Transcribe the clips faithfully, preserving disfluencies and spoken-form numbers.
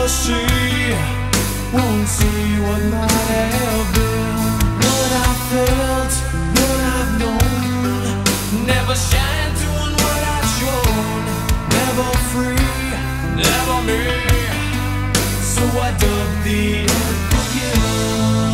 never see, won't see what might have been. What I felt, what I've known, never shine doing what I've shown. Never free, never me, so I dug the unforgiven.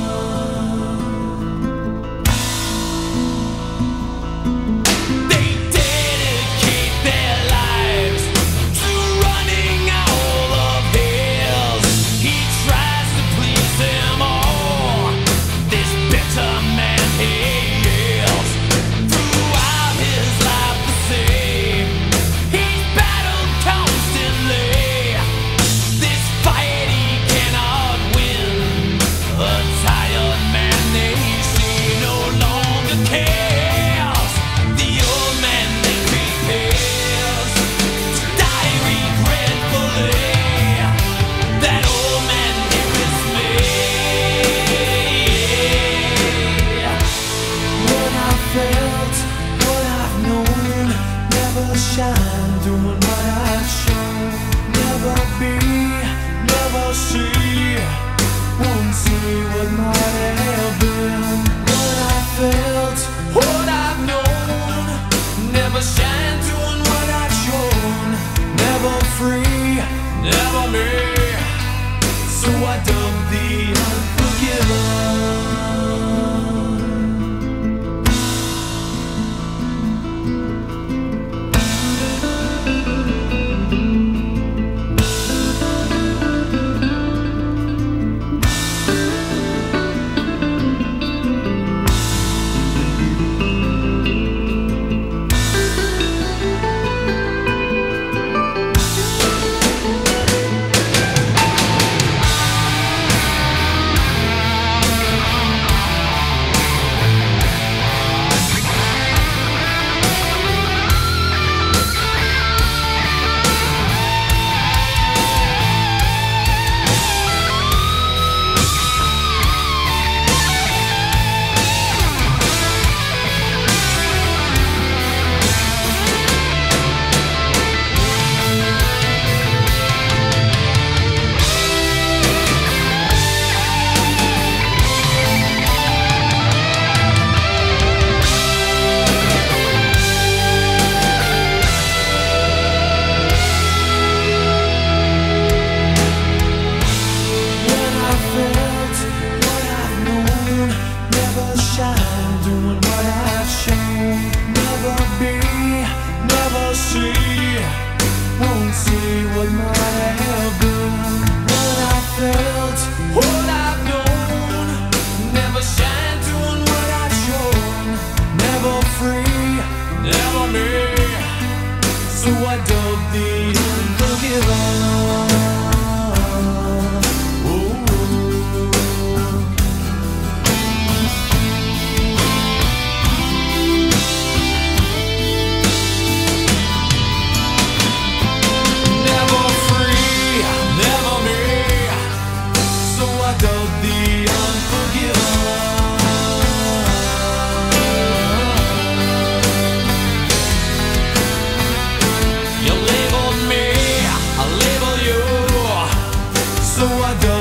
Shine, doing what I've shown. Never be, never see, won't see what might have been. What I felt, what I've known, never shine, doing what I've shown. Never free, never me, so I dug the unforgiven. Doing what I've shown. Never be, never see, won't see what might have been. What I felt, what I've known, never shine doing what I've shown. Never free, never me, so I dug the unforgiven. So I don't